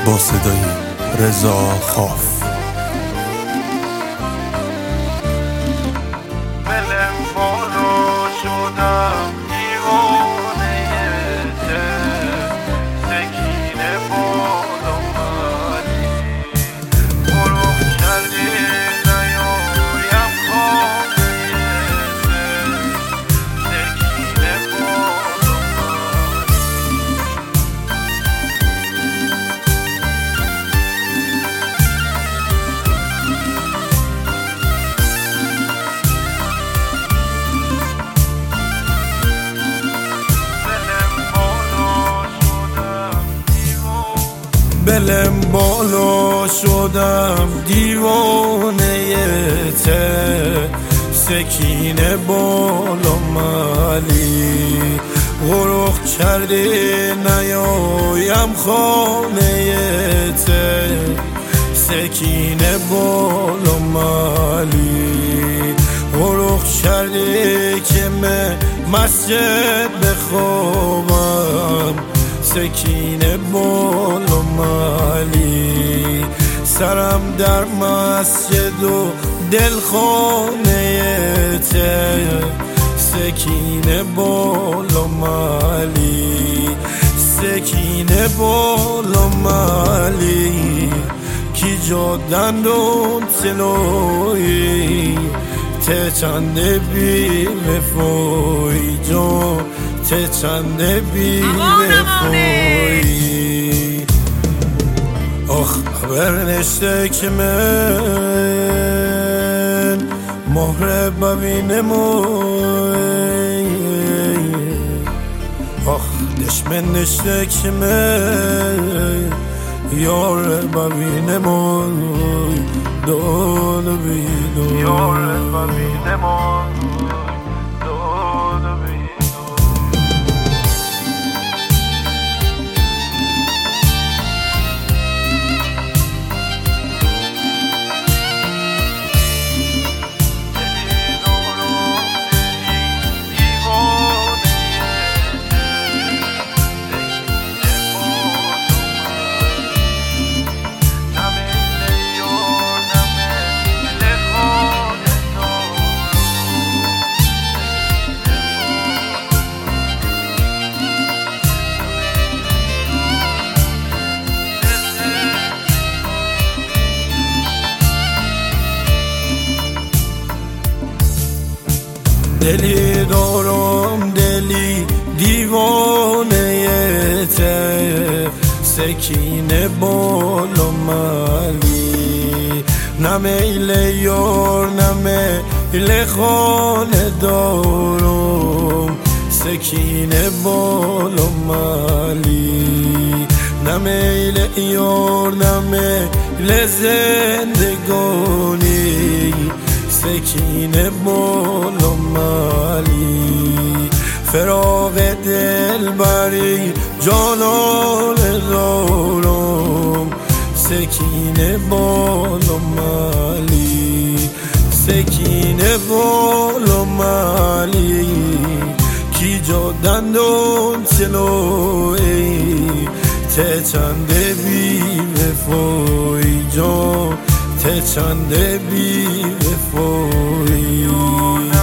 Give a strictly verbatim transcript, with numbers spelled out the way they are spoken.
با صدای رضا خاف. بلم بارو شدم دیوانه ته سکینه بالا مالی بروخ کردی نیایم خانه ته سکینه بالا بلم بالا شدم دیوانه ته سکینه بالا مالی غرق کرده نیایم خانه ته سکینه بالا مالی غرق کرده که من مسجد بخوابم سکینه بالا مالی سرم در مسجد و دلخانه ته سکینه بالا مالی سکینه بالا مالی کی جادندون تلوی ته چنده بی وفای جان ته چنده بی وفای آخ خبر نشته که من مهر ببینم آخ دشمن نشته که من یار ببینم دون بیدون یار ببینم دون بیدون دلی دارم دلی دیوانه ته سکینه بالا مالی نه میل یار نه میل خانه دارم سکینه بالا مالی نه میل یار نه میل زندگانی سکینه بالا مالی فراغ دل بری جانان دارم سکینه بالا مالی سکینه بالا مالی کی جادندون تلوی ته چنده بی وفای جان ته چنده بی وفای